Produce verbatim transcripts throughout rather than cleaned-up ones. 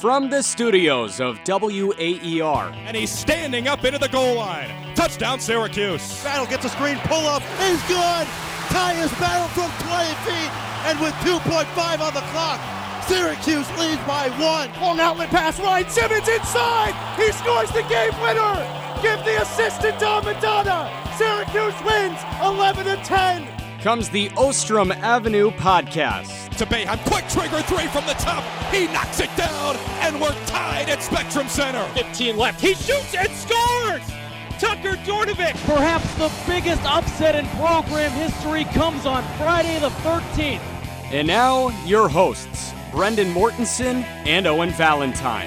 From the studios of W A E R. And he's standing up into the goal line. Touchdown, Syracuse. Battle gets a screen, pull up, is good. Tyus Battle from twenty feet, and with two point five on the clock, Syracuse leads by one. Long outlet pass, Ryan Simmons inside. He scores the game winner. Give the assist to Dom Madonna. Syracuse wins eleven to ten. Comes the Ostrom Avenue podcast. To Boeheim, quick trigger three from the top. He knocks it down, and we're tied at Spectrum Center. fifteen left. He shoots and scores. Tucker Dornovic. Perhaps the biggest upset in program history comes on Friday the thirteenth. And now, your hosts, Brendan Mortensen and Owen Valentine.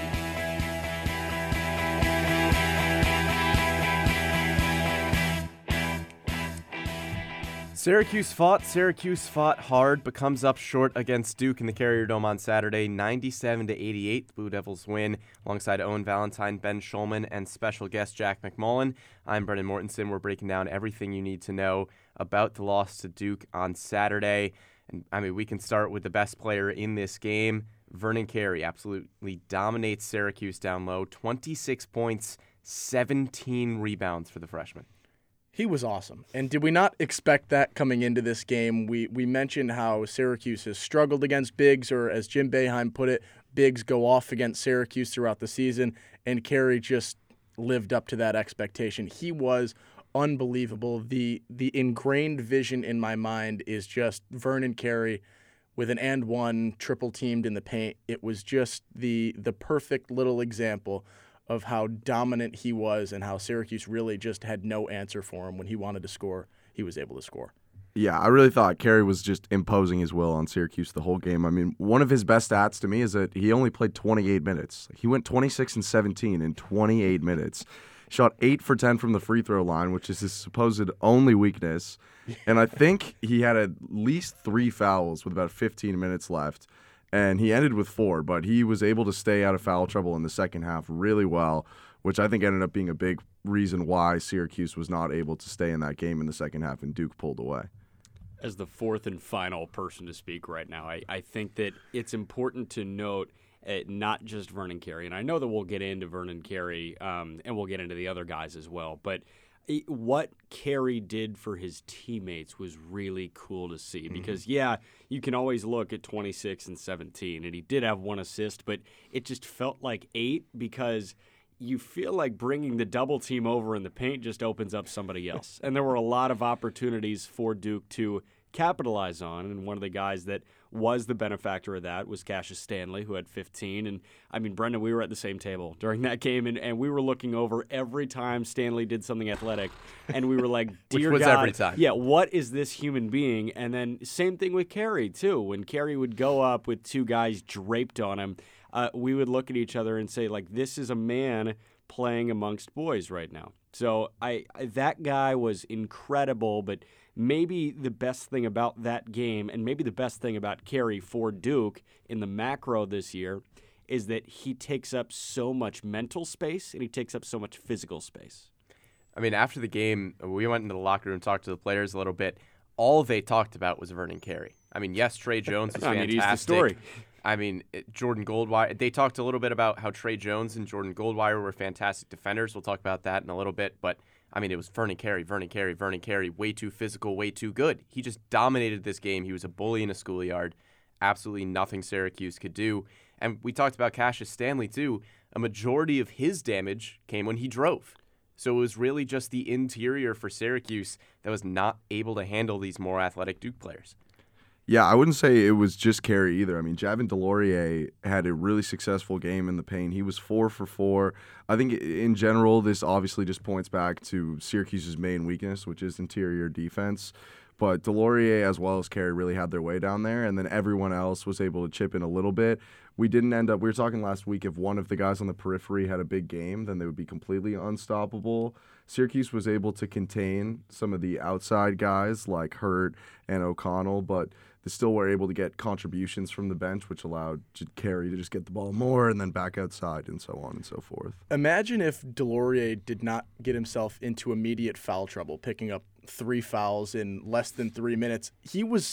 Syracuse fought, Syracuse fought hard, but comes up short against Duke in the Carrier Dome on Saturday, ninety-seven to eighty-eight. The Blue Devils win alongside Owen Valentine, Ben Schulman, and special guest Jack McMullen. I'm Brendan Mortensen. We're breaking down everything you need to know about the loss to Duke on Saturday. And I mean, we can start with the best player in this game. Vernon Carey absolutely dominates Syracuse down low. twenty-six points, seventeen rebounds for the freshman. He was awesome. And did we not expect that coming into this game? We we mentioned how Syracuse has struggled against bigs, or as Jim Boeheim put it, bigs go off against Syracuse throughout the season, and Carey just lived up to that expectation. He was unbelievable. The the ingrained vision in my mind is just Vernon Carey with an and one triple teamed in the paint. It was just the the perfect little example of how dominant he was and how Syracuse really just had no answer for him. When he wanted to score, he was able to score. Yeah, I really thought Carey was just imposing his will on Syracuse the whole game. I mean, one of his best stats to me is that he only played twenty-eight minutes. He went twenty-six and seventeen in twenty-eight minutes. Shot eight for ten from the free throw line, which is his supposed only weakness. And I think he had at least three fouls with about fifteen minutes left. And he ended with four, but he was able to stay out of foul trouble in the second half really well, which I think ended up being a big reason why Syracuse was not able to stay in that game in the second half and Duke pulled away. As the fourth and final person to speak right now, I, I think that it's important to note uh, not just Vernon Carey, and I know that we'll get into Vernon Carey um, and we'll get into the other guys as well, but it, what Carey did for his teammates was really cool to see because, mm-hmm. yeah, you can always look at twenty-six and seventeen, and he did have one assist, but it just felt like eight because you feel like bringing the double team over in the paint just opens up somebody else. And there were a lot of opportunities for Duke to capitalize on, and one of the guys that was the benefactor of that was Cassius Stanley, who had fifteen. And, I mean, Brendan, we were at the same table during that game, and, and we were looking over every time Stanley did something athletic, and we were like, dear Which was God, every time. Yeah, what is this human being? And then same thing with Carey, too. When Carey would go up with two guys draped on him, uh, we would look at each other and say, like, this is a man playing amongst boys right now. So I, I that guy was incredible, but maybe the best thing about that game, and maybe the best thing about Carey for Duke in the macro this year, is that he takes up so much mental space and he takes up so much physical space. I mean, after the game, we went into the locker room, talked to the players a little bit. All they talked about was Vernon Carey. I mean, yes, Trey Jones was I fantastic. mean, he's the story. I mean, Jordan Goldwire. They talked a little bit about how Trey Jones and Jordan Goldwire were fantastic defenders. We'll talk about that in a little bit. But, I mean, it was Vernon Carey, Vernon Carey, Vernon Carey, way too physical, way too good. He just dominated this game. He was a bully in a schoolyard. Absolutely nothing Syracuse could do. And we talked about Cassius Stanley, too. A majority of his damage came when he drove. So it was really just the interior for Syracuse that was not able to handle these more athletic Duke players. Yeah, I wouldn't say it was just Carey either. I mean, Javin DeLaurier had a really successful game in the paint. He was four for four. I think in general, this obviously just points back to Syracuse's main weakness, which is interior defense. But DeLaurier as well as Carey really had their way down there, and then everyone else was able to chip in a little bit. We didn't end up – we were talking last week, if one of the guys on the periphery had a big game, then they would be completely unstoppable. Syracuse was able to contain some of the outside guys like Hurt and O'Connell, but they still were able to get contributions from the bench, which allowed Carey to just get the ball more and then back outside and so on and so forth. Imagine if DeLaurier did not get himself into immediate foul trouble, picking up three fouls in less than three minutes. He was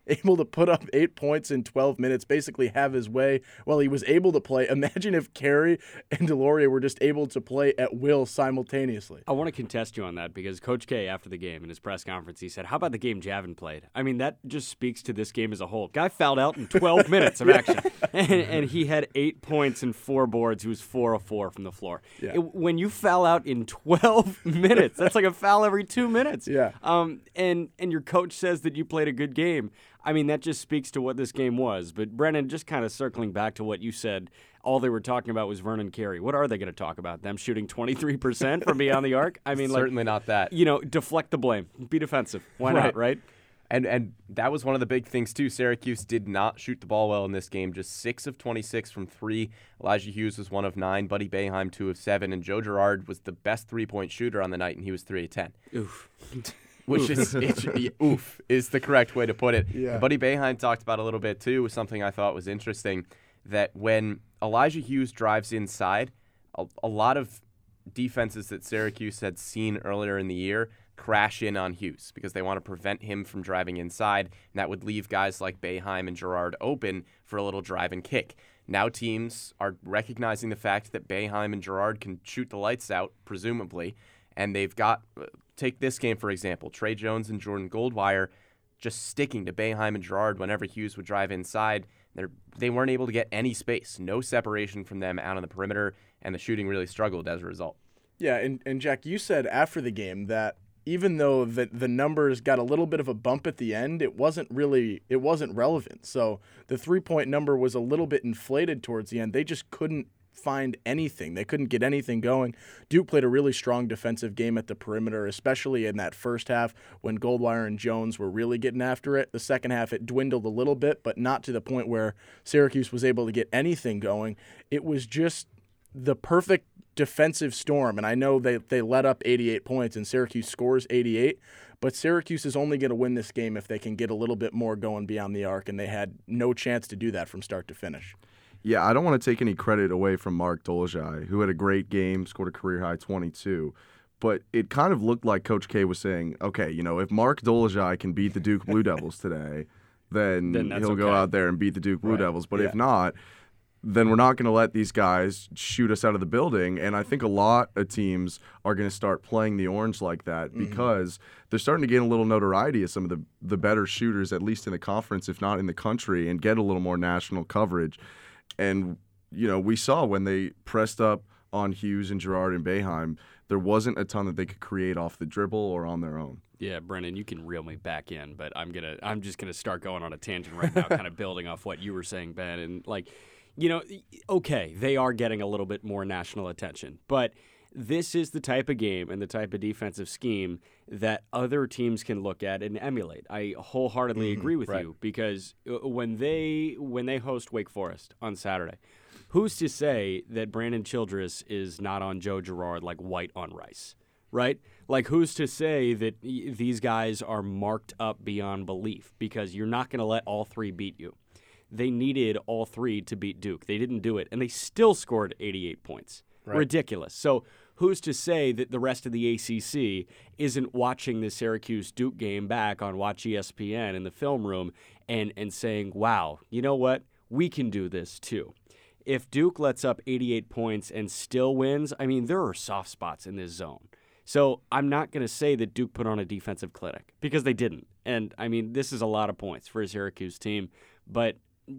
able to put up eight points in twelve minutes, basically have his way while he was able to play. Imagine if Carey and Deslauriers were just able to play at will simultaneously. I want to contest you on that because Coach K, after the game in his press conference, he said, how about the game Javin played? I mean, that just speaks to this game as a whole. Guy fouled out in twelve minutes of action, and, and he had eight points and four boards. He was four of four from the floor. Yeah. It, when you foul out in twelve minutes, that's like a foul every two minutes. Yeah. Um, and, and your coach says that you played a good game. I mean, that just speaks to what this game was. But, Brennan, just kind of circling back to what you said, all they were talking about was Vernon Carey. What are they going to talk about? Them shooting twenty-three percent from beyond the arc? I mean, certainly like, not that. You know, deflect the blame. Be defensive. Why Right. not, right? And and that was one of the big things, too. Syracuse did not shoot the ball well in this game. Just six of twenty-six from three. Elijah Hughes was one of nine. Buddy Boeheim, two of seven. And Joe Girard was the best three-point shooter on the night, and he was three of ten. Oof. Which is, it's, oof, is the correct way to put it. Yeah. And Buddy Boeheim talked about a little bit, too, was something I thought was interesting, that when Elijah Hughes drives inside, a, a lot of defenses that Syracuse had seen earlier in the year crash in on Hughes because they want to prevent him from driving inside, and that would leave guys like Boeheim and Girard open for a little drive and kick. Now teams are recognizing the fact that Boeheim and Girard can shoot the lights out, presumably, and they've got, take this game for example, Tre Jones and Jordan Goldwire just sticking to Boeheim and Girard whenever Hughes would drive inside. They're, they weren't able to get any space, no separation from them out on the perimeter, and the shooting really struggled as a result. Yeah, and, and Jack, you said after the game that even though the the numbers got a little bit of a bump at the end, it wasn't really it wasn't relevant. So the three-point number was a little bit inflated towards the end. They just couldn't find anything. They couldn't get anything going. Duke played a really strong defensive game at the perimeter, especially in that first half when Goldwire and Jones were really getting after it. The second half, it dwindled a little bit, but not to the point where Syracuse was able to get anything going. It was just the perfect defensive storm, and I know they, they let up eighty-eight points, and Syracuse scores eighty-eight, but Syracuse is only going to win this game if they can get a little bit more going beyond the arc, and they had no chance to do that from start to finish. Yeah, I don't want to take any credit away from Mark Dolezaj, who had a great game, scored a career-high twenty-two. But it kind of looked like Coach K was saying, okay, you know, if Mark Dolezaj can beat the Duke Blue Devils today, then, Then that's he'll go okay. out there and beat the Duke Blue Right. Devils. But Yeah. if not, then we're not going to let these guys shoot us out of the building. And I think a lot of teams are going to start playing the orange like that Mm-hmm. because they're starting to gain a little notoriety as some of the, the better shooters, at least in the conference, if not in the country, and get a little more national coverage. And, you know, we saw when they pressed up on Hughes and Girard and Boeheim, there wasn't a ton that they could create off the dribble or on their own. Yeah, Brennan, you can reel me back in, but I'm gonna I'm just gonna start going on a tangent right now, kind of building off what you were saying, Ben. And like, you know, okay, they are getting a little bit more national attention, but this is the type of game and the type of defensive scheme that other teams can look at and emulate. I wholeheartedly agree with right. you because when they when they host Wake Forest on Saturday, who's to say that Brandon Childress is not on Joe Girard like white on rice, right? Like, who's to say that y- these guys are marked up beyond belief? Because you're not going to let all three beat you. They needed all three to beat Duke. They didn't do it, and they still scored eighty-eight points. Right. Ridiculous. So who's to say that the rest of the A C C isn't watching the Syracuse-Duke game back on Watch E S P N in the film room and, and saying, wow, you know what? We can do this too. If Duke lets up eighty-eight points and still wins, I mean, there are soft spots in this zone. So I'm not going to say that Duke put on a defensive clinic because they didn't. And, I mean, this is a lot of points for a Syracuse team. But,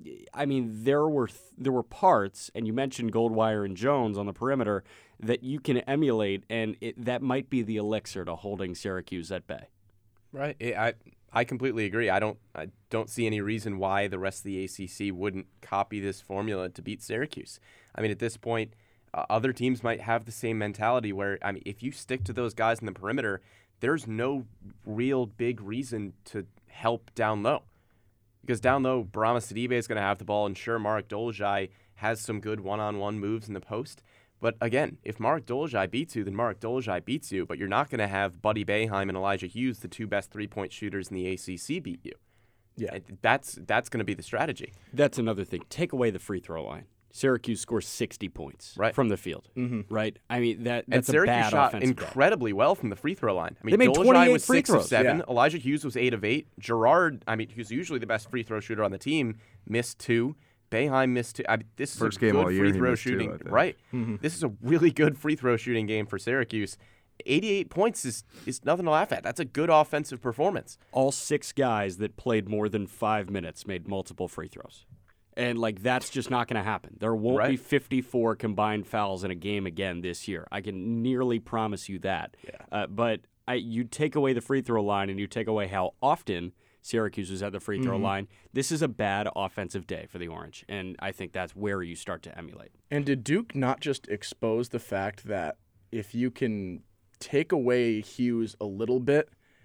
I mean, there were th- there were parts, and you mentioned Goldwire and Jones on the perimeter, that you can emulate, and it, that might be the elixir to holding Syracuse at bay. Right. I I completely agree. I don't I don't see any reason why the rest of the A C C wouldn't copy this formula to beat Syracuse. I mean, at this point, uh, other teams might have the same mentality where, I mean, if you stick to those guys in the perimeter, there's no real big reason to help down low. Because down low, Barama Sidibe is going to have the ball, and sure, Mark Dolezaj has some good one-on-one moves in the post. But again, if Mark Dolezaj beats you, then Mark Dolezaj beats you. But you're not going to have Buddy Boeheim and Elijah Hughes, the two best three-point shooters in the A C C, beat you. Yeah. And That's that's going to be the strategy. That's another thing. Take away the free throw line. Syracuse scores sixty points Right. from the field. Mm-hmm. Right? I mean, that And that's a Syracuse bad shot offensive incredibly well from the free throw line. I mean, They made Dolezaj twenty-eight was free six of throws. seven. Yeah. Elijah Hughes was eight of eight. Gerard, I mean, who's usually the best free throw shooter on the team, missed two. Boeheim missed two. I mean, this is First a game good all year, free he throw missed two, shooting. I think. Right. Mm-hmm. This is a really good free throw shooting game for Syracuse. eighty-eight points is, is nothing to laugh at. That's a good offensive performance. All six guys that played more than five minutes made multiple free throws. And, like, that's just not going to happen. There won't be Right. fifty-four combined fouls in a game again this year. I can nearly promise you that. Yeah. Uh, but I, you take away the free throw line and you take away how often Syracuse was at the free throw Mm-hmm. line, this is a bad offensive day for the Orange. And I think that's where you start to emulate. And did Duke not just expose the fact that if you can take away Hughes a little bit,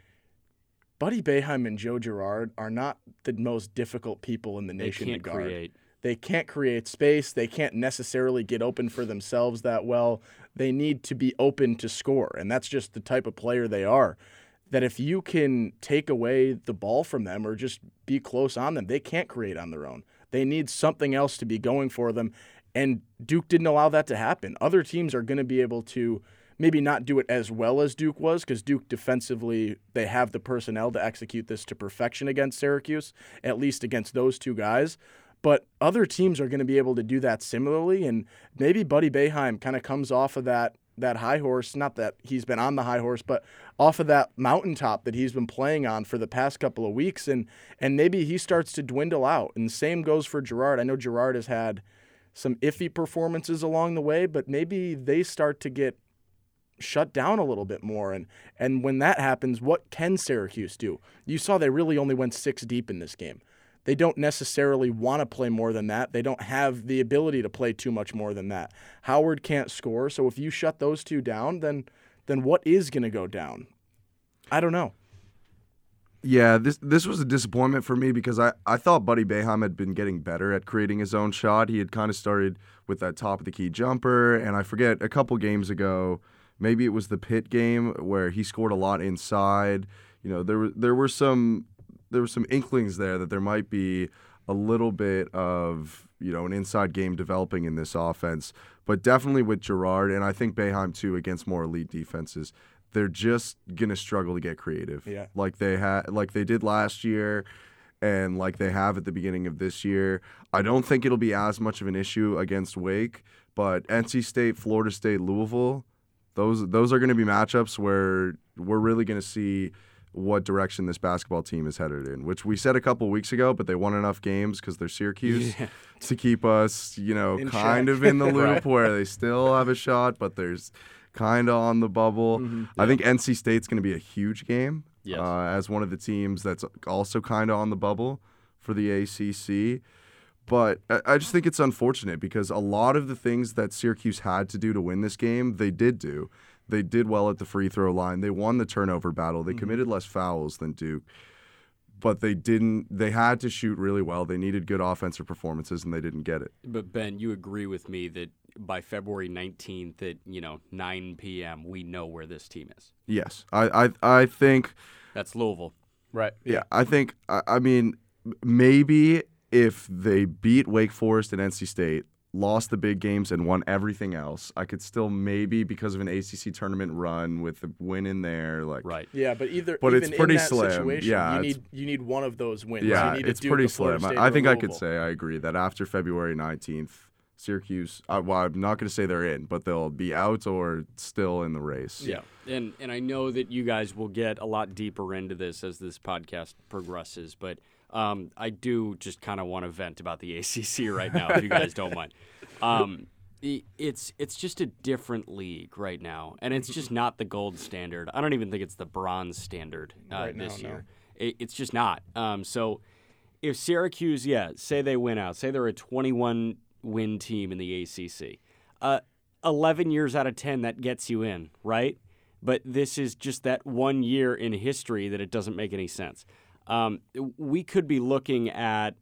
Buddy Boeheim and Joe Girard are not the most difficult people in the They nation can't to guard. create. They can't create space. They can't necessarily get open for themselves that well. They need to be open to score, and that's just the type of player they are. That if you can take away the ball from them or just be close on them, they can't create on their own. They need something else to be going for them, and Duke didn't allow that to happen. Other teams are going to be able to maybe not do it as well as Duke was, because Duke defensively, they have the personnel to execute this to perfection against Syracuse, at least against those two guys. But other teams are going to be able to do that similarly, and maybe Buddy Boeheim kind of comes off of that that high horse, not that he's been on the high horse, but off of that mountaintop that he's been playing on for the past couple of weeks, and and maybe he starts to dwindle out. And the same goes for Girard. I know Girard has had some iffy performances along the way, but maybe they start to get shut down a little bit more. And and when that happens, what can Syracuse do? You saw they really only went six deep in this game. They don't necessarily want to play more than that. They don't have the ability to play too much more than that. Howard can't score, so if you shut those two down, then then what is going to go down? I don't know. Yeah, this this was a disappointment for me because I, I thought Buddy Boeheim had been getting better at creating his own shot. He had kind of started with that top of the key jumper, and I forget a couple games ago, maybe it was the Pitt game where he scored a lot inside. You know, there were there were some there were some inklings there that there might be a little bit of, you know, an inside game developing in this offense, but definitely with Girard and I think Boeheim too against more elite defenses, they're just gonna struggle to get creative. Yeah. Like they had, like they did last year, and like they have at the beginning of this year. I don't think it'll be as much of an issue against Wake, but N C State, Florida State, Louisville, those those are gonna be matchups where we're really gonna see what direction this basketball team is headed in, which we said a couple weeks ago, but they won enough games because they're Syracuse Yeah. to keep us, you know, In kind check. of in the loop Right. where they still have a shot, but there's kind of on the bubble. Mm-hmm. I think N C State's going to be a huge game Yes. uh, as one of the teams that's also kind of on the bubble for the A C C. But I I just think it's unfortunate because a lot of the things that Syracuse had to do to win this game, they did do. They did well at the free throw line. They won the turnover battle. They Mm-hmm. committed less fouls than Duke. But they didn't they had to shoot really well. They needed good offensive performances and they didn't get it. But Ben, you agree with me that by February nineteenth at, you know, nine p.m., we know where this team is. Yes. I I, I think That's Louisville. Right. yeah, I think I, I mean maybe if they beat Wake Forest and N C State, lost the big games and won everything else, I could still maybe because of an A C C tournament run with a win in there, like Right. Yeah, but either But even it's pretty in that slim. situation, Yeah, you it's- need you need one of those wins. yeah, you need to it's Duke pretty or Florida slim. State I or think I could Louisville. say I agree that after February nineteenth, Syracuse. I, well, I'm not going to say they're in, but they'll be out or still in the race. Yeah. And and I know that you guys will get a lot deeper into this as this podcast progresses, but um, I do just kind of want to vent about the A C C right now, if you guys don't mind. Um, i- it's it's just a different league right now, and it's just not the gold standard. I don't even think it's the bronze standard uh, Right now, this no. year. It, it's just not. Um, so if Syracuse, yeah, say they win out, say they're a twenty-one win team in the A C C, uh, eleven years out of ten that gets you in, right? But this is just that one year in history that it doesn't make any sense. Um, we could be looking at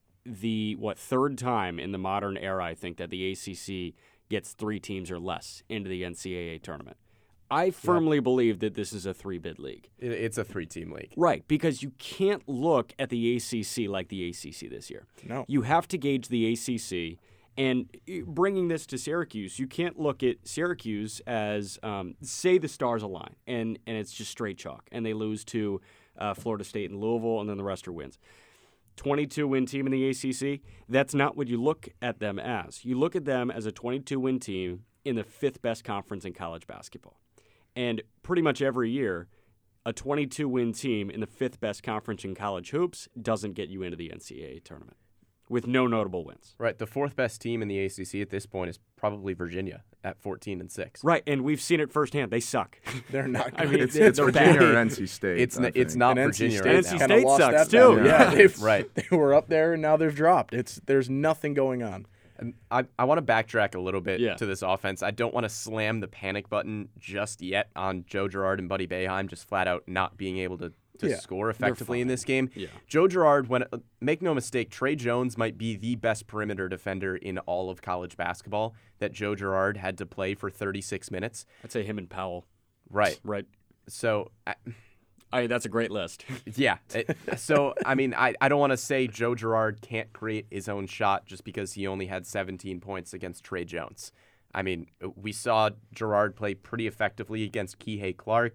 the, what, third time in the modern era, I think, that the A C C gets three teams or less into the N C double A tournament. I firmly believe that this is a three-bid league. It, it's a three-team league. Right, because you can't look at the A C C like the A C C this year. No. You have to gauge the A C C And bringing this to Syracuse, you can't look at Syracuse as, um, say the stars align, and, and it's just straight chalk, and they lose to uh, Florida State and Louisville, and then the rest are wins. twenty-two win team in the A C C, that's not what you look at them as. You look at them as a twenty-two win team in the fifth best conference in college basketball. And pretty much every year, a twenty-two win team in the fifth best conference in college hoops doesn't get you into the N C double A tournament with no notable wins. Right. The fourth best team in the A C C at this point is probably Virginia at fourteen and six. Right, and we've seen it firsthand. They suck. They're not good. I mean, It's, they're, it's they're Virginia bad. or N C State. It's I n- it's think. not And N C Virginia State, right N C now. kinda State lost sucks, that too. battle. Yeah, Yeah. they've Right. they were up there and now they've dropped. It's there's nothing going on. And I, I want to backtrack a little bit Yeah. to this offense. I don't want to slam the panic button just yet on Joe Girard and Buddy Boeheim just flat out not being able to, to Yeah. score effectively in this game. Yeah. Joe Girard, when uh, make no mistake, Trey Jones might be the best perimeter defender in all of college basketball that Joe Girard had to play for thirty-six minutes. I'd say him and Powell. Right. Right. So, I, I, that's a great list. yeah. It- so, I mean, I, I don't want to say Joe Girard can't create his own shot just because he only had seventeen points against Trey Jones. I mean, we saw Girard play pretty effectively against Kihei Clark.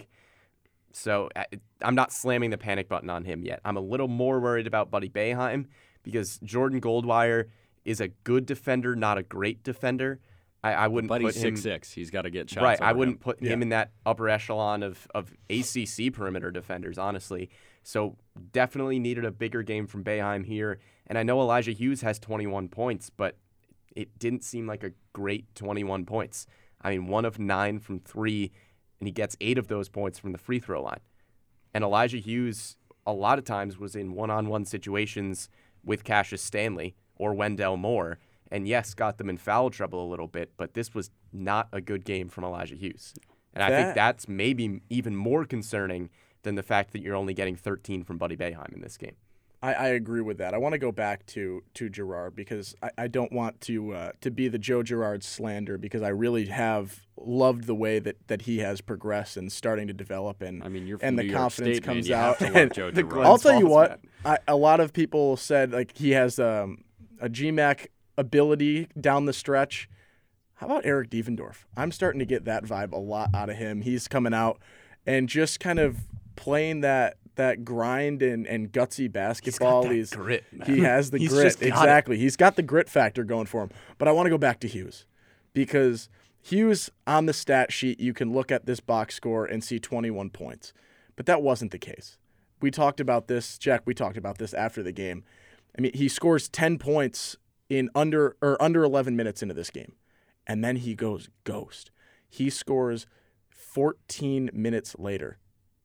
So I, I'm not slamming the panic button on him yet. I'm a little more worried about Buddy Boeheim because Jordan Goldwire is a good defender, not a great defender. I, I wouldn't Buddy's put him six six. He's got to get shots. right. I over wouldn't him. put Yeah. him in that upper echelon of of A C C perimeter defenders, honestly. So definitely needed a bigger game from Boeheim here. And I know Elijah Hughes has twenty-one points, but it didn't seem like a great twenty-one points. I mean, one of nine from three, and he gets eight of those points from the free throw line. And Elijah Hughes, a lot of times, was in one-on-one situations with Cassius Stanley or Wendell Moore, and yes, got them in foul trouble a little bit, but this was not a good game from Elijah Hughes. And I That- think that's maybe even more concerning than the fact that you're only getting thirteen from Buddy Boeheim in this game. I, I agree with that. I want to go back to to Girard because I, I don't want to uh, to be the Joe Girard slander because I really have loved the way that, that he has progressed and starting to develop and I mean, you're from and New the York confidence State, man. comes You have out. to love And Joe the Girard. Glenn I'll tell you Falls what, man. I, a lot of people said like he has um, a G MAC ability down the stretch. How about Eric Devendorf? I'm starting to get that vibe a lot out of him. He's coming out and just kind of playing that that grind and, and gutsy basketball. that He's grit, man. He has the He's grit. just got it. Exactly. He's got the grit factor going for him. But I want to go back to Hughes because Hughes on the stat sheet, you can look at this box score and see twenty-one points. But that wasn't the case. We talked about this, Jack, we talked about this after the game. I mean, he scores ten points in under or under eleven minutes into this game. And then he goes ghost. He scores fourteen minutes later.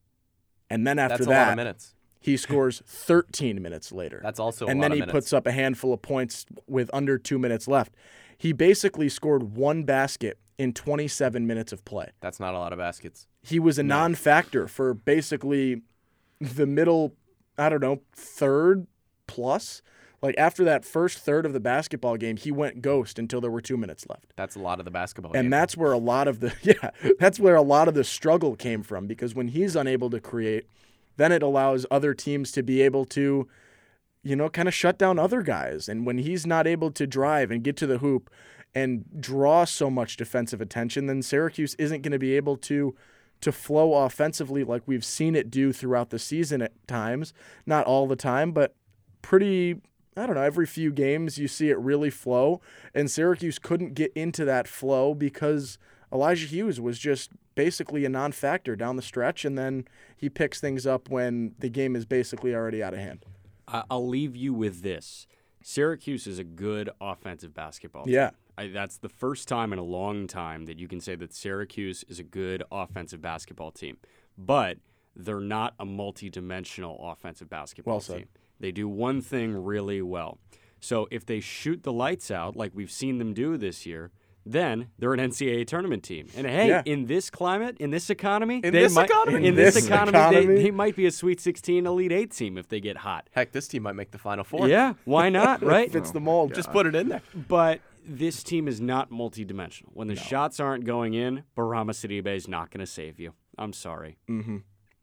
And then after That's a that, lot of minutes. he scores thirteen minutes later. That's also a and lot then of he minutes. puts up a handful of points with under two minutes left. He basically scored one basket in twenty-seven minutes of play. That's not a lot of baskets. He was a non-factor for basically the middle, I don't know, third plus. Like after that first third of the basketball game, he went ghost until there were two minutes left. That's a lot of the basketball And game. that's where a lot of the yeah, that's where a lot of the struggle came from because when he's unable to create, then it allows other teams to be able to, you know, kind of shut down other guys. And when he's not able to drive and get to the hoop and draw so much defensive attention, then Syracuse isn't going to be able to to flow offensively like we've seen it do throughout the season at times. Not all the time, but pretty I don't know, every few games you see it really flow, and Syracuse couldn't get into that flow because Elijah Hughes was just basically a non-factor down the stretch, and then he picks things up when the game is basically already out of hand. I- I'll leave you with this. Syracuse is a good offensive basketball team. Yeah. I, that's the first time in a long time that you can say that Syracuse is a good offensive basketball team. But they're not a multi-dimensional offensive basketball Well said. team. They do one thing really well. So if they shoot the lights out like we've seen them do this year, then they're an N C double A tournament team. And hey, Yeah. in this climate, in this economy, In they this might, economy? in In this, this economy, economy? They, they might be a Sweet sixteen Elite Eight team if they get hot. Heck, this team might make the Final Four. Yeah, why not, right? Fits the mold. Just put it in there. But this team is not multidimensional. When the shots aren't going in, Barama Sidibe is not going to save you. I'm sorry. Mm-hmm.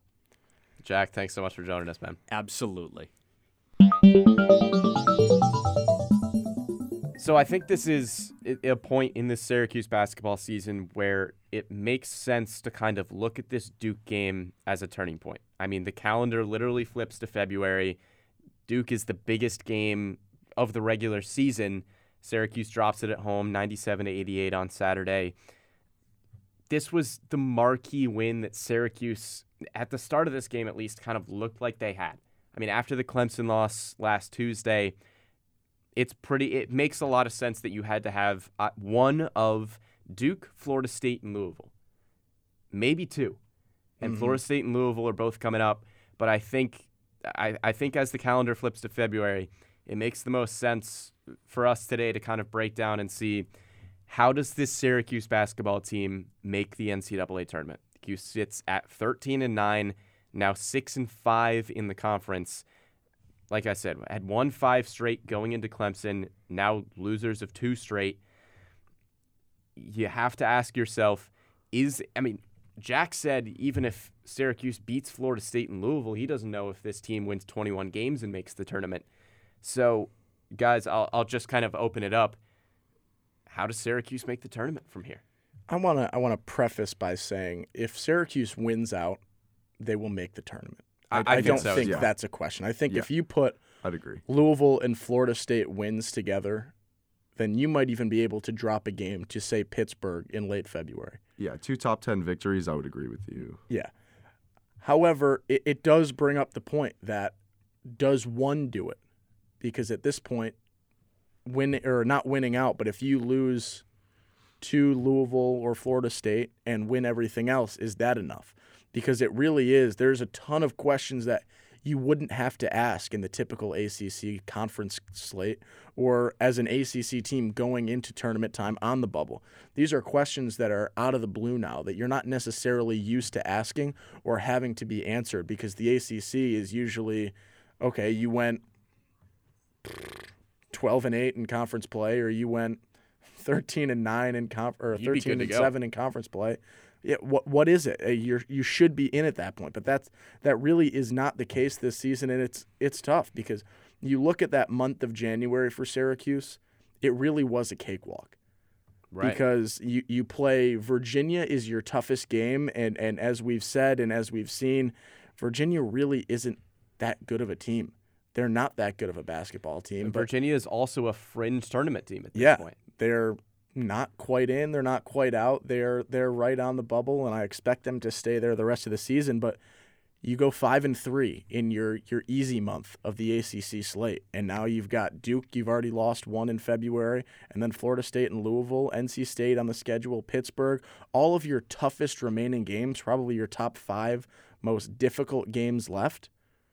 Jack, thanks so much for joining us, man. Absolutely. So I think this is a point in this Syracuse basketball season where it makes sense to kind of look at this Duke game as a turning point. I mean, the calendar literally flips to February. Duke is the biggest game of the regular season. Syracuse drops it at home, ninety-seven to eighty-eight on Saturday. This was the marquee win that Syracuse, at the start of this game at least, kind of looked like they had. I mean, after the Clemson loss last Tuesday, it's pretty. It makes a lot of sense that you had to have uh, one of Duke, Florida State, and Louisville, maybe two, and mm-hmm. Florida State and Louisville are both coming up. But I think, I, I think as the calendar flips to February, it makes the most sense for us today to kind of break down and see how does this Syracuse basketball team make the N C double A tournament. Q sits at thirteen and nine, now six and five in the conference. Like I said, had won five straight going into Clemson, now losers of two straight. You have to ask yourself, is, I mean, Jack said even if Syracuse beats Florida State and Louisville, he doesn't know if this team wins twenty-one games and makes the tournament. So, guys, I'll, I'll just kind of open it up. How does Syracuse make the tournament from here? I want to I want to preface by saying if Syracuse wins out, they will make the tournament. I, I, I think don't so, think yeah. that's a question. I think yeah. if you put I'd agree. Louisville and Florida State wins together, then you might even be able to drop a game to, say, Pittsburgh in late February. Yeah, two top ten victories, I would agree with you. Yeah. However, it, it does bring up the point that does one do it? Because at this point, win or not winning out, but if you lose to Louisville or Florida State and win everything else, is that enough? Because it really is. There's a ton of questions that you wouldn't have to ask in the typical A C C conference slate or as an A C C team going into tournament time on the bubble. These are questions that are out of the blue now that you're not necessarily used to asking or having to be answered because the A C C is usually, okay, you went twelve and eight in conference play or you went thirteen and nine in conf- or thirteen and seven in conference play. Yeah, what what is it? You you should be in at that point, but that's that really is not the case this season, and it's it's tough because you look at that month of January for Syracuse, it really was a cakewalk, right? Because you, you play Virginia is your toughest game, and and as we've said and as we've seen, Virginia really isn't that good of a team. They're not that good of a basketball team. And Virginia is also a fringe tournament team at this yeah, point. They're not quite in, they're not quite out. They're they're right on the bubble, and I expect them to stay there the rest of the season. But you go five and three in your your easy month of the A C C slate, and now you've got Duke. You've already lost one in February, and then Florida State and Louisville, N C State on the schedule, Pittsburgh. All of your toughest remaining games, probably your top five most difficult games left,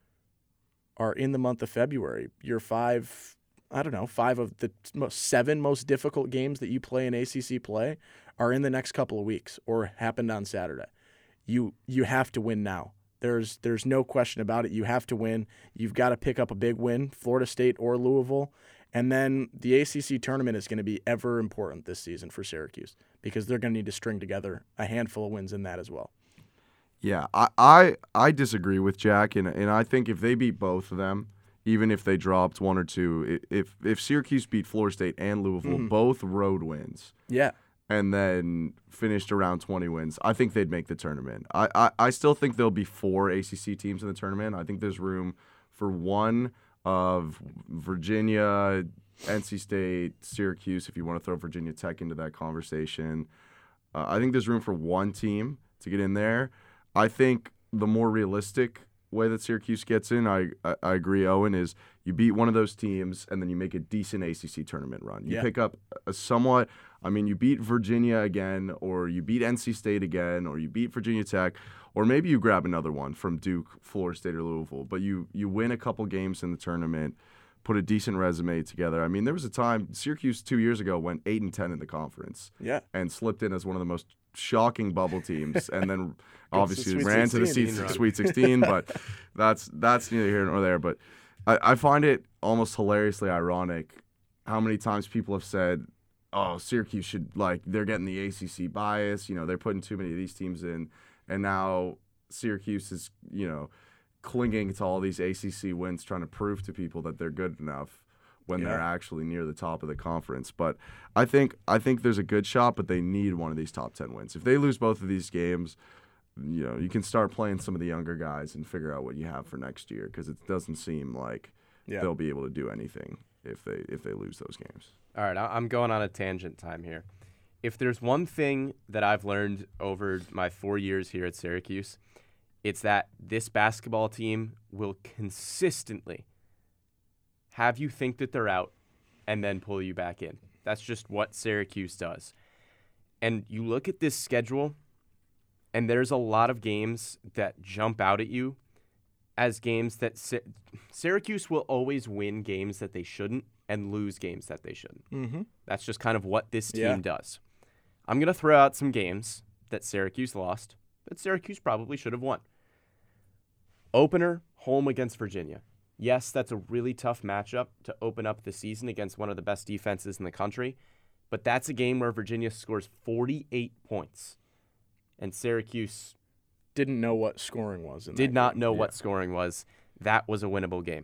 are in the month of February. Your five. I don't know, five of the most, seven most difficult games that you play in A C C play are in the next couple of weeks or happened on Saturday. You you have to win now. There's there's no question about it. You have to win. You've got to pick up a big win, Florida State or Louisville. And then the A C C tournament is going to be ever important this season for Syracuse because they're going to need to string together a handful of wins in that as well. Yeah, I I, I disagree with Jack, and and I think if they beat both of them, even if they dropped one or two, if if Syracuse beat Florida State and Louisville, mm-hmm. both road wins, yeah, and then finished around twenty wins, I think they'd make the tournament. I, I, I still think there'll be four A C C teams in the tournament. I think there's room for one of Virginia, N C State, Syracuse, if you want to throw Virginia Tech into that conversation. Uh, I think there's room for one team to get in there. I think the more realistic way that Syracuse gets in, I, I I agree, Owen, is you beat one of those teams and then you make a decent A C C tournament run. You yeah. pick up a somewhat, I mean, you beat Virginia again, or you beat N C State again, or you beat Virginia Tech, or maybe you grab another one from Duke, Florida State, or Louisville, but you, you win a couple games in the tournament, put a decent resume together. I mean, there was a time, Syracuse two years ago went eight and ten in the conference yeah. and slipped in as one of the most shocking bubble teams, and then obviously to ran to the Sweet, Sweet sixteen, but that's that's neither here nor there. But I, I find it almost hilariously ironic how many times people have said, oh, Syracuse should, like, they're getting the A C C bias, you know, they're putting too many of these teams in, and now Syracuse is, you know, clinging to all these A C C wins, trying to prove to people that they're good enough, when Yeah. they're actually near the top of the conference. But I think I think there's a good shot, but they need one of these top ten wins. If they lose both of these games, you know, you can start playing some of the younger guys and figure out what you have for next year, because it doesn't seem like Yeah. they'll be able to do anything if they if they lose those games. All right, I- I'm going on a tangent time here. If there's one thing that I've learned over my four years here at Syracuse, it's that this basketball team will consistently have you think that they're out and then pull you back in. That's just what Syracuse does. And you look at this schedule, and there's a lot of games that jump out at you as games that Sy- Syracuse will always win games that they shouldn't and lose games that they shouldn't. Mm-hmm. That's just kind of what this team Yeah. does. I'm going to throw out some games that Syracuse lost that Syracuse probably should have won. Opener, home against Virginia. Yes, that's a really tough matchup to open up the season against one of the best defenses in the country, but that's a game where Virginia scores forty-eight points, and Syracuse Didn't know what scoring was. In did that not game. know what scoring was. That was a winnable game.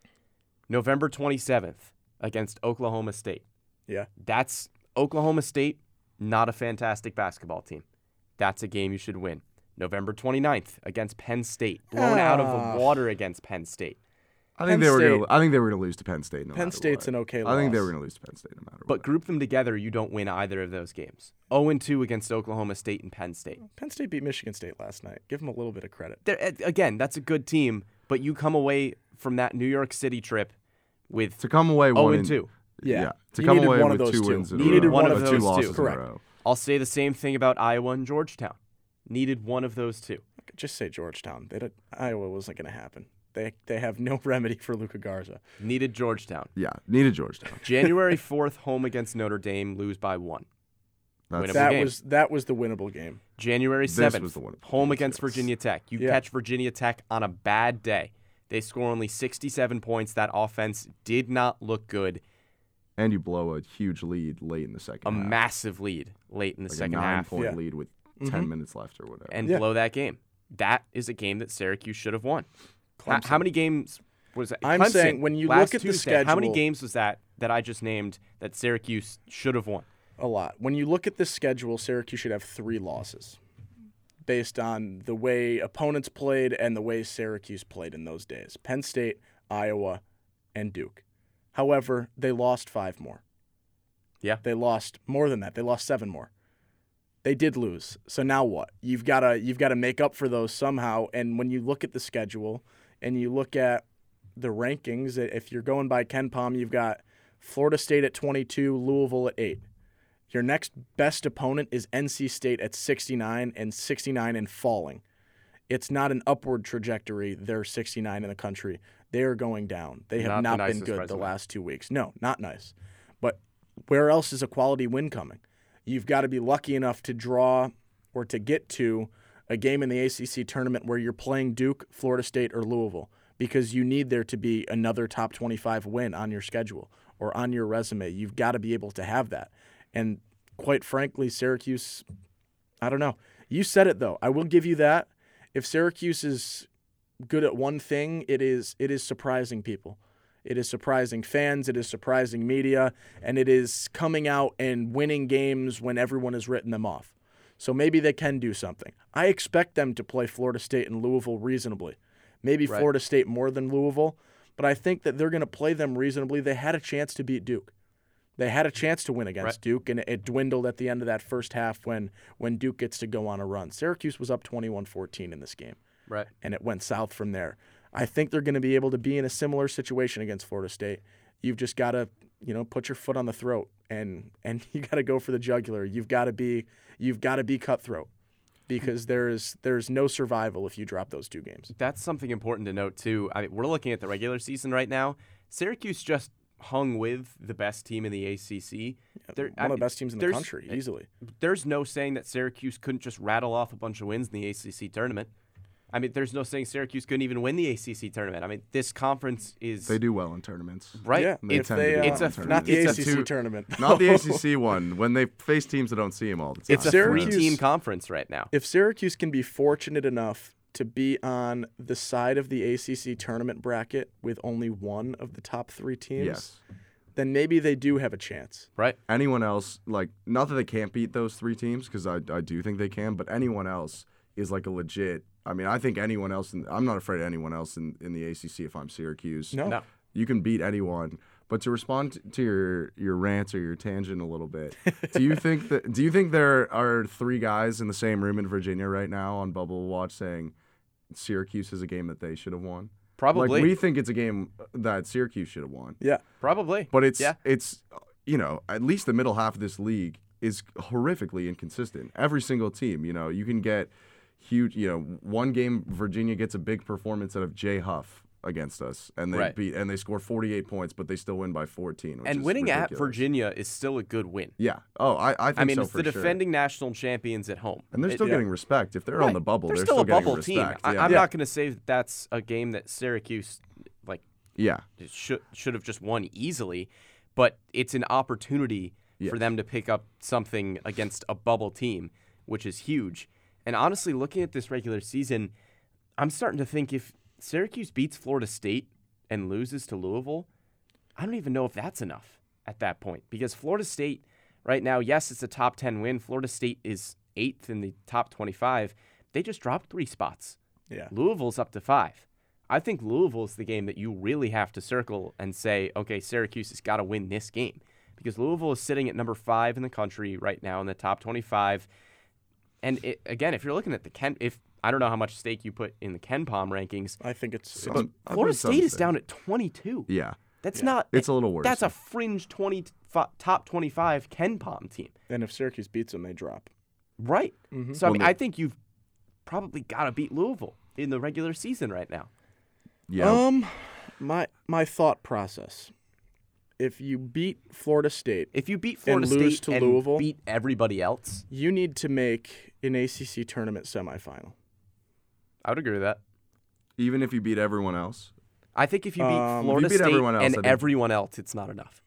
November twenty-seventh against Oklahoma State. Yeah. That's Oklahoma State, not a fantastic basketball team. That's a game you should win. November twenty-ninth against Penn State, blown out of Ah. the water against Penn State. I think Penn they were State- gonna. I think they were gonna lose to Penn State. No Penn matter State's what. an okay I think they loss. were gonna lose to Penn State no matter But what. group them together, you don't win either of those games. oh and two against Oklahoma State and Penn State. Penn State beat Michigan State last night. Give them a little bit of credit. They're, eh, again, that's a good team, but you come away from that New York City trip with To come away oh one and two. Yeah. To You come needed away one with of those two two. wins in You a needed row. one of with those two two. losses Correct. in a row. I'll say the same thing about Iowa and Georgetown. Needed one of those two. Just say Georgetown. They did, Iowa wasn't going to happen. They they have no remedy for Luka Garza. Needed Georgetown. Yeah, needed Georgetown. January fourth, home against Notre Dame, lose by one. That's, Winnable That game. was that was the winnable game. January This seventh, was the one- home yes, against yes. Virginia Tech. You Yeah. catch Virginia Tech on a bad day. They score only sixty-seven points. That offense did not look good. and you blow a huge lead late in the second A half. massive lead late in the like second a half nine-point Yeah. lead with Mhm. ten minutes left or whatever. and Yeah. blow that game. That is a game that Syracuse should have won. How, Clemson. how many games was that? I'm Clemson, saying when you last look at the Tuesday, how many schedule- games was that that I just named that Syracuse should have won? A lot. When you look at the schedule, Syracuse should have three losses based on the way opponents played and the way Syracuse played in those days. Penn State, Iowa, and Duke. However, they lost five more. Yeah. They lost more than that. They lost seven more. They did lose. So now what? You've got to you've got to make up for those somehow. And when you look at the schedule and you look at the rankings, if you're going by Ken Pom, you've got Florida State at twenty-two, Louisville at eight. Your next best opponent is N C State at sixty-nine and sixty-nine and falling. It's not an upward trajectory. They're sixty-nine in the country. They are going down. They have Not the not, been nicest good resume. the last two weeks. No, not nice. But where else is a quality win coming? You've got to be lucky enough to draw or to get to a game in the A C C tournament where you're playing Duke, Florida State, or Louisville, because you need there to be another top twenty-five win on your schedule or on your resume. You've got to be able to have that. And quite frankly, Syracuse, I don't know. You said it, though. I will give you that. If Syracuse is good at one thing, it is it is surprising people. It is surprising fans, it is surprising media, and it is coming out and winning games when everyone has written them off. So maybe they can do something. I expect them to play Florida State and Louisville reasonably. Maybe Right. Florida State more than Louisville, but I think that they're going to play them reasonably. They had a chance to beat Duke. They had a chance to win against Right. Duke, and it dwindled at the end of that first half when, when Duke gets to go on a run. Syracuse was up twenty-one fourteen in this game, Right. and it went south from there. I think they're going to be able to be in a similar situation against Florida State. You've just got to, you know, put your foot on the throat, and and you got to go for the jugular. You've got to be you've got to be cutthroat, because there is there's no survival if you drop those two games. That's something important to note, too. I mean, we're looking at the regular season right now. Syracuse just hung with the best team in the A C C. They're- One I of the mean, best teams in the there's- country, easily. There's no saying that Syracuse couldn't just rattle off a bunch of wins in the A C C tournament. I mean, there's no saying Syracuse couldn't even win the A C C tournament. I mean, this conference is They do well in tournaments. right. Yeah, They if tend to they, do uh, it's well a- in tournaments. not the it's A a C C two- tournament. Not the A C C one. When they face teams that don't see them all the time. It's a Syracuse- three-team conference right now. If Syracuse can be fortunate enough to be on the side of the A C C tournament bracket with only one of the top three teams, Yes. then maybe they do have a chance. Right. Anyone else, like, not that they can't beat those three teams, because I, I do think they can, but anyone else is like a legit. I mean, I think anyone else, in, I'm not afraid of anyone else in, in the A C C if I'm Syracuse. No. No. You can beat anyone. But to respond to your, your rant or your tangent a little bit, do you think that do you think there are three guys in the same room in Virginia right now on Bubble Watch saying Syracuse is a game that they should have won? Probably. Like, we think it's a game that Syracuse should have won. Yeah. Probably. But it's yeah. it's you know, at least the middle half of this league is horrifically inconsistent. Every single team, you know, you can get huge, you know, one game Virginia gets a big performance out of Jay Huff against us, and they Right. beat and they score forty-eight points, but they still win by fourteen. Which And is winning at ridiculous. Virginia is still a good win. Yeah. Oh, I I think I mean, so it's for the sure. defending national champions at home. And they're It- still yeah. getting respect. If they're Right. on the bubble, they're, they're, still, a getting bubble respect. team. I, Yeah. I'm Yeah. not going to say that that's a game that Syracuse like yeah. should should have just won easily, but it's an opportunity Yes. for them to pick up something against a bubble team, which is huge. And honestly, looking at this regular season, I'm starting to think if Syracuse beats Florida State and loses to Louisville, I don't even know if that's enough at that point, because Florida State right now, yes, it's a top ten win. Florida State is eighth in the top twenty-five. They just dropped three spots. Yeah. Louisville's up to five. I think Louisville is the game that you really have to circle and say, okay, Syracuse has got to win this game, because Louisville is sitting at number five in the country right now in the top twenty-five. And it, again, if you're looking at the Ken, if I don't know how much stake you put in the Ken Palm rankings, I think it's, it's Some- I Florida think some State is say- down at twenty-two. Yeah. That's Yeah. not. It's a little worse. That's a fringe twenty top twenty-five Ken Palm team, and if Syracuse beats them, they drop. right? Mhm. So I Well, mean, the- I think you've probably got to beat Louisville in the regular season right now. Yeah. Um, my my thought process: if you beat Florida State, If you beat Florida lose State to and Louisville? beat everybody else, you need to make an A C C tournament semifinal. I would agree with that. Even if you beat everyone else, I think if you beat Um, if you Florida beat State everyone else, I and think- everyone else, it's not enough.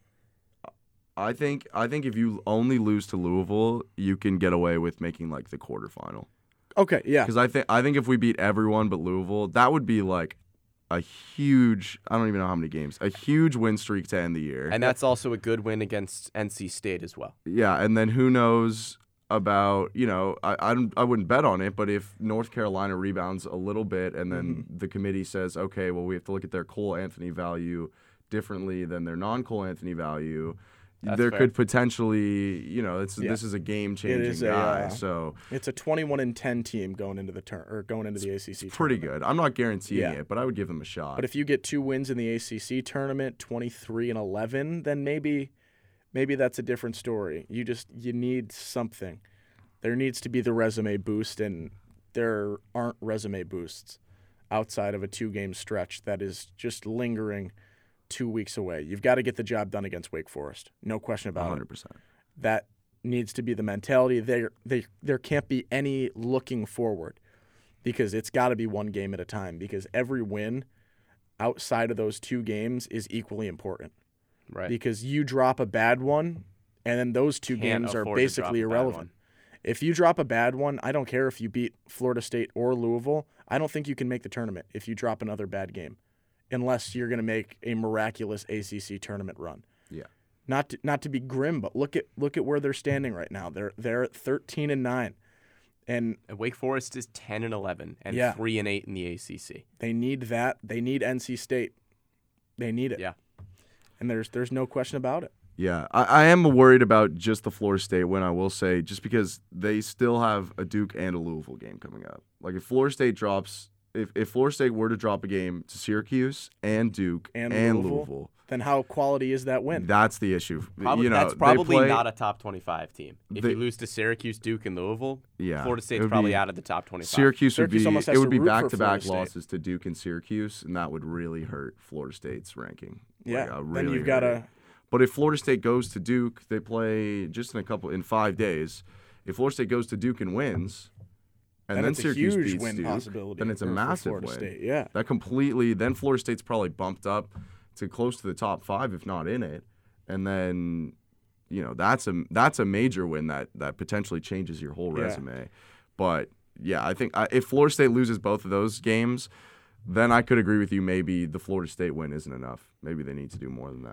I think I think if you only lose to Louisville, you can get away with making like the quarterfinal. Okay, yeah, Because I think I think if we beat everyone but Louisville, that would be like a huge. I don't even know how many games. A huge win streak to end the year. And that's also a good win against N C State as well. yeah, and then who knows about you know I I, don't, I wouldn't bet on it, but if North Carolina rebounds a little bit, and then Mm-hmm. the committee says, okay, well we have to look at their Cole Anthony value differently than their non-Cole Anthony value. That's there fair. could potentially, you know, it's, Yeah. this is a It game-changing is a, guy. uh, so it's a twenty-one and ten team going into the turn or going into the A C C. pretty tournament. good. I'm not guaranteeing Yeah. it, but I would give them a shot. But if you get two wins in the A C C tournament, twenty-three and eleven, then maybe maybe that's a different story. You just you need something. There needs to be the resume boost, and there aren't resume boosts outside of a two-game stretch that is just lingering two weeks away. You've got to get the job done against Wake Forest. No question about one it. hundred percent. That needs to be the mentality. There, they, there can't be any looking forward, because it's got to be one game at a time, because every win outside of those two games is equally important. Right. Because you drop a bad one, and then those two Can't games are afford to basically drop a bad irrelevant. one. If you drop a bad one, I don't care if you beat Florida State or Louisville. I don't think you can make the tournament if you drop another bad game, unless you're going to make a miraculous A C C tournament run. Yeah. Not to, not to be grim, but look at look at where they're standing right now. They're they're at thirteen and nine, and And Wake Forest is ten and eleven and Yeah. three and eight in the A C C. they need that. They need N C State. They need it. Yeah. And there's there's no question about it. Yeah, I, I am worried about just the Florida State win, I will say, just because they still have a Duke and a Louisville game coming up. Like, if Florida State drops, if, if Florida State were to drop a game to Syracuse and Duke And and, Louisville? Louisville, Then how quality is that win? that's the issue. Probably, you know, that's they probably play- not a top twenty-five team. If they- you lose to Syracuse, Duke, and Louisville, Yeah, Florida it State's would probably be- out of the top twenty-five. Syracuse would Syracuse be almost has it would to be root for back to back Florida State. losses to Duke and Syracuse, and that would really hurt Florida State's ranking. Yeah. Like, uh, then really you've got hurt it. to. But if Florida State goes to Duke, they play just in a couple in five days. If Florida State goes to Duke and wins, and Then then, it's a Syracuse huge beats win Duke, possibility then it's a for- for massive Florida win. State, yeah. That completely. Then Florida State's probably bumped up to close to the top five, if not in it. And then, you know, that's a that's a major win that that potentially changes your whole Yeah. resume. But yeah, I think I, if Florida State loses both of those games, then I could agree with you. Maybe the Florida State win isn't enough. Maybe they need to do more than that.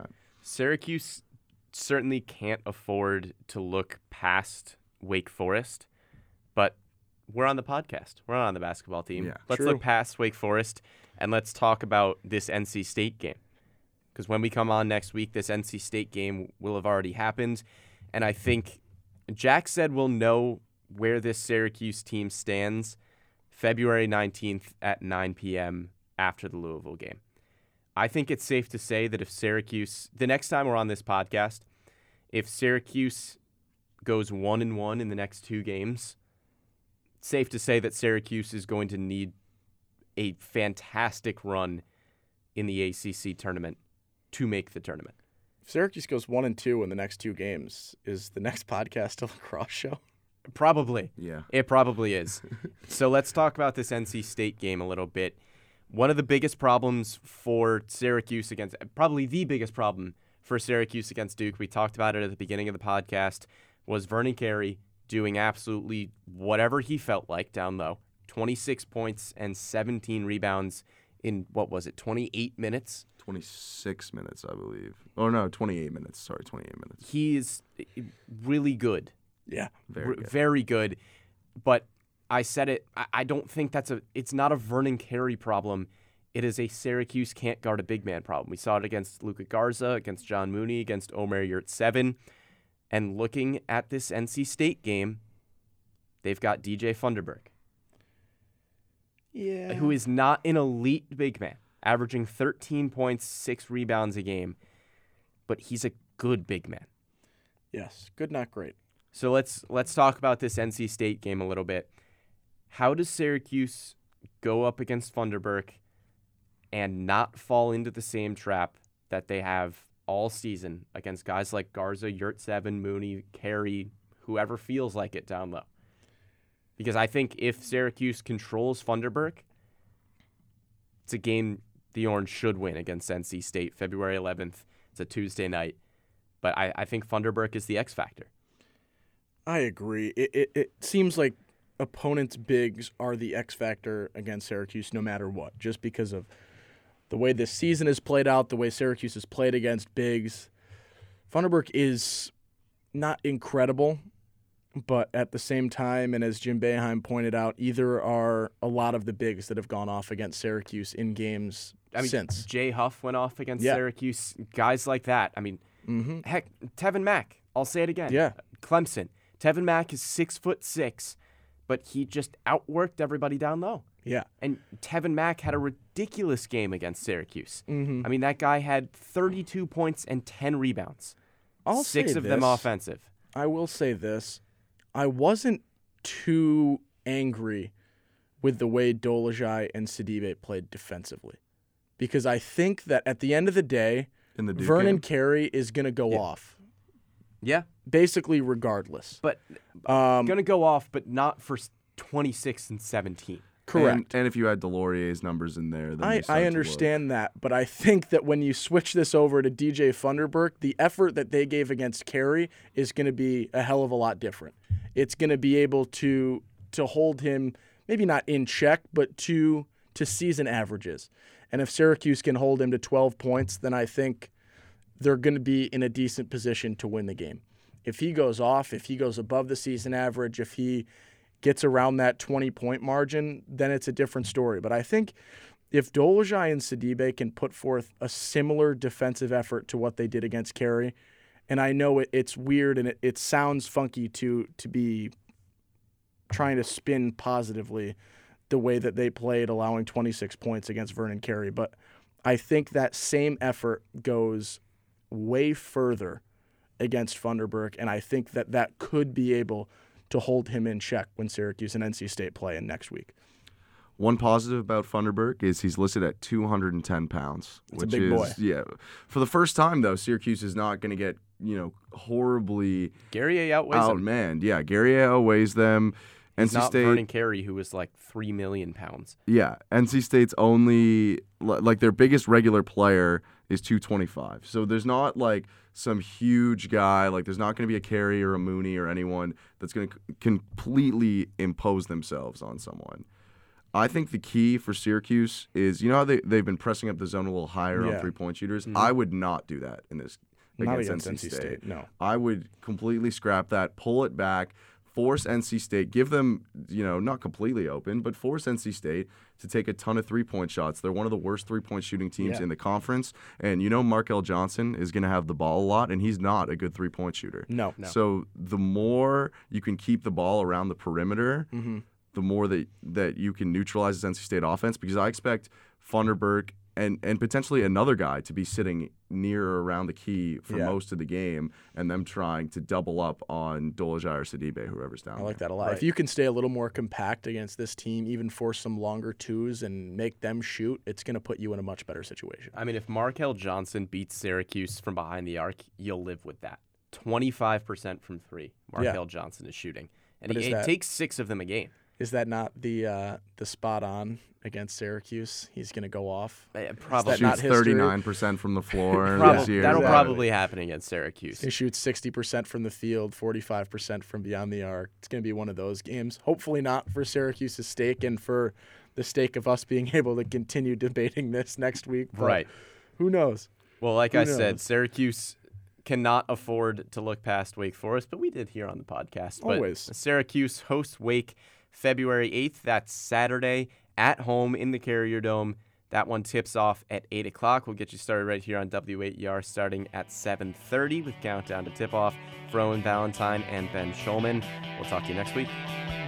Syracuse certainly can't afford to look past Wake Forest, but we're on the podcast. We're not on the basketball team. Yeah, let's true. look past Wake Forest and let's talk about this N C State game. Because when we come on next week, this N C State game will have already happened. And I think Jack said we'll know where this Syracuse team stands February nineteenth at nine p.m. after the Louisville game. I think it's safe to say that if Syracuse, the next time we're on this podcast, if Syracuse goes one and one in the next two games, it's safe to say that Syracuse is going to need a fantastic run in the A C C tournament to make the tournament. If Syracuse goes one and two in the next two games, is the next podcast a lacrosse show? Probably. Yeah. It probably is. So let's talk about this N C State game a little bit. One of the biggest problems for Syracuse against, probably the biggest problem for Syracuse against Duke, we talked about it at the beginning of the podcast, was Vernon Carey doing absolutely whatever he felt like down low. twenty-six points and seventeen rebounds in, what was it, twenty-eight minutes? twenty-six minutes, I believe. Oh, no, twenty-eight minutes. Sorry, twenty-eight minutes. He is really good. Yeah. Very good. Very good. But I said it, I, I don't think that's a, it's not a Vernon Carey problem. It is a Syracuse can't guard a big man problem. We saw it against Luka Garza, against John Mooney, against Omer Yurtseven. And looking at this N C State game, they've got D J Funderburk, Yeah. who is not an elite big man, averaging thirteen points, six rebounds a game, but he's a good big man. Yes. Good, not great. So let's let's talk about this N C State game a little bit. How does Syracuse go up against Funderburk and not fall into the same trap that they have all season against guys like Garza, Yurtseven, Mooney, Carey, whoever feels like it down low? Because I think if Syracuse controls Funderburk, it's a game the Orange should win against N C State, February eleventh. It's a Tuesday night. But I, I think Funderburk is the X factor. I agree. It, it it seems like opponents' bigs are the X factor against Syracuse no matter what, just because of the way this season has played out, the way Syracuse has played against bigs. Funderburk is not incredible, but at the same time, and as Jim Boeheim pointed out, either are a lot of the bigs that have gone off against Syracuse in games I mean, since. Jay Huff went off against Yeah. Syracuse. Guys like that. I mean, Mm-hmm. heck, Tevin Mack. I'll say it again. Yeah. Clemson. Tevin Mack is six foot six, but he just outworked everybody down low. Yeah. And Tevin Mack had a ridiculous game against Syracuse. Mm-hmm. I mean, that guy had thirty-two points and ten rebounds. I'll Six say of them this. offensive. I will say this. I wasn't too angry with the way Dolezaj and Sidibe played defensively. Because I think that at the end of the day, In the Duke Vernon game? Carey is going to go off, Yeah, basically regardless. but Um, going to go off, but not for twenty-six and seventeen. correct. And, and if you had Delorier's numbers in there, then I, you start I to understand that, but I think that when you switch this over to D J Funderburk, the effort that they gave against Carey is going to be a hell of a lot different. It's going to be able to to hold him, maybe not in check, but to to season averages. And if Syracuse can hold him to twelve points, then I think they're going to be in a decent position to win the game. If he goes off, if he goes above the season average, if he gets around that twenty-point margin, then it's a different story. But I think if Dolezaj and Sidibe can put forth a similar defensive effort to what they did against Carey, and I know it, it's weird and it, it sounds funky to to be trying to spin positively the way that they played, allowing twenty-six points against Vernon Carey, but I think that same effort goes way further against Funderburk, and I think that that could be able to hold him in check when Syracuse and N C State play in next week. One positive about Funderburk is he's listed at two hundred ten pounds, That's a which big is boy. yeah. For the first time though, Syracuse is not going to get you know horribly Gary outweighs him. outmanned. Yeah, Gary outweighs them. It's N C not State, Vernon Carey, who was like three million pounds. yeah, N C State's only li- like their biggest regular player is two twenty-five. So there's not like some huge guy, like there's not going to be a Carey or a Mooney or anyone that's going to c- completely impose themselves on someone. I think the key for Syracuse is, you know how they, they've been pressing up the zone a little higher Yeah. on three-point shooters? Mm-hmm. I would not do that in this. Not against, against N C State. State, no. I would completely scrap that, pull it back, force N C State, give them, you know, not completely open, but force N C State to take a ton of three-point shots. They're one of the worst three-point shooting teams Yeah. in the conference, and you know Markel Johnson is going to have the ball a lot, and he's not a good three-point shooter. No. no. So the more you can keep the ball around the perimeter, Mm-hmm. the more that, that you can neutralize this N C State offense, because I expect Funderburk and, and potentially another guy to be sitting near or around the key for Yeah. most of the game, and them trying to double up on Dolajai or Sidibe, whoever's down I like there. that a lot. Right. If you can stay a little more compact against this team, even force some longer twos and make them shoot, it's going to put you in a much better situation. I mean, if Markel Johnson beats Syracuse from behind the arc, you'll live with that. twenty-five percent from three, Markel Johnson is shooting. And But he, is he that- takes six of them a game. Is that not the uh, the spot on against Syracuse? He's going to go off. Uh, Probably. that not Shoots history? thirty-nine percent from the floor Prob- this year. That'll Yeah. probably happen against Syracuse. He shoots sixty percent from the field, forty-five percent from beyond the arc. It's going to be one of those games. Hopefully not for Syracuse's stake and for the stake of us being able to continue debating this next week. But Right. Who knows? Well, like Who I said, knows? Syracuse cannot afford to look past Wake Forest, but we did here on the podcast. But Always. Syracuse hosts Wake February eighth. That's Saturday at home in the Carrier Dome. That one tips off at eight o'clock. We'll get you started right here on W eight E R starting at seven thirty with Countdown to Tip-Off for Owen Valentine and Ben Schulman. We'll talk to you next week.